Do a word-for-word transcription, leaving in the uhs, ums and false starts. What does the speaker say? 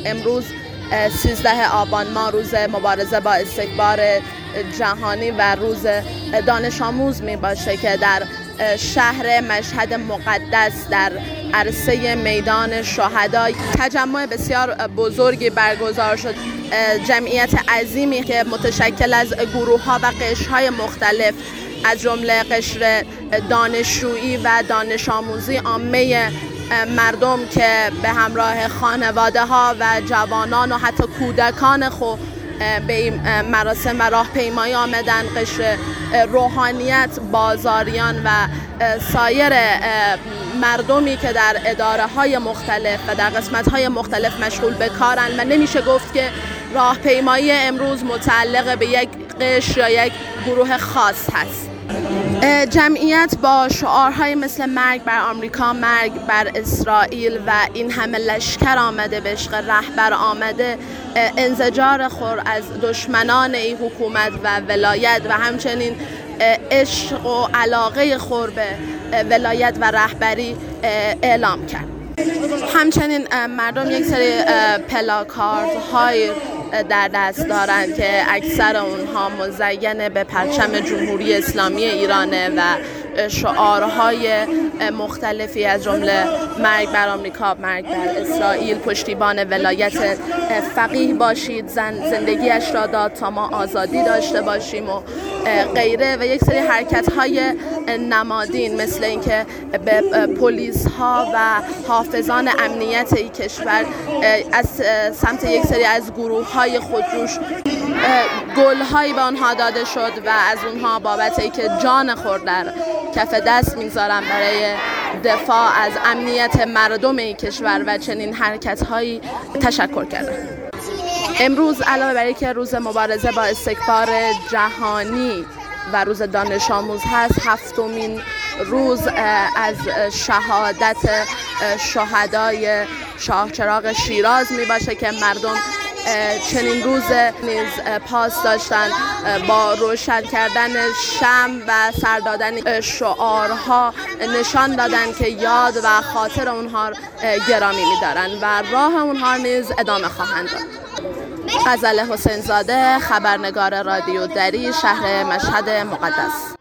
امروز سیزده آبان ما روز مبارزه با استکبار جهانی و روز دانش آموز می باشه که در شهر مشهد مقدس در عرصه میدان شهدا تجمع بسیار بزرگی برگزار شد. جمعیت عظیمی که متشکل از گروه‌ها و قشرهای مختلف از جمله قشر دانشجویی و دانش آموزی، عامه مردم که به همراه خانواده ها و جوانان و حتی کودکان خود به این مراسم و راهپیمایی آمدن، قشر روحانیت، بازاریان و سایر مردمی که در اداره های مختلف و در قسمت های مختلف مشغول به کارن و نمیشه گفت که راهپیمایی امروز متعلق به یک قشر یا یک گروه خاص هست. جمعیت با شعارهای مثل مرگ بر آمریکا، مرگ بر اسرائیل و این همه لشکر آمده به عشق رهبر آمده، انزجار خور از دشمنان این حکومت و ولایت و همچنین عشق و علاقه خور به ولایت و رهبری اعلام کرد. همچنین مردم یک سری پلاکاردهای در دست دارند که اکثر اونها مزین به پرچم جمهوری اسلامی ایرانه و شعارهای مختلفی از جمله مرگ بر آمریکا، مرگ بر اسرائیل، پشتیبان ولایت فقیه باشید، زن زندگیش را داد تا ما آزادی داشته باشیم و غیره و یک سری حرکت‌های نمادین مثل اینکه به پلیس ها و حافظان امنیت این کشور از سمت یک سری از گروه های خودجوش گل هایی به آنها داده شد و از اونها بابت اینکه جان خود در کف دست میگذارن برای دفاع از امنیت مردم این کشور و چنین حرکت هایی تشکر کردن. امروز علاوه بر اینکه روز مبارزه با استکبار جهانی و روز دانش آموز هست، هفتمین روز از شهادت شهدای شاه چراغ شیراز می باشه که مردم چنین روز نیز پاس داشتن با روشن کردن شمع و سر دادن شعارها نشان دادن که یاد و خاطر اونها گرامی می‌دارن و راه اونها نیز ادامه خواهند داد. غزل حسین زاده، خبرنگار رادیو دری، شهر مشهد مقدس.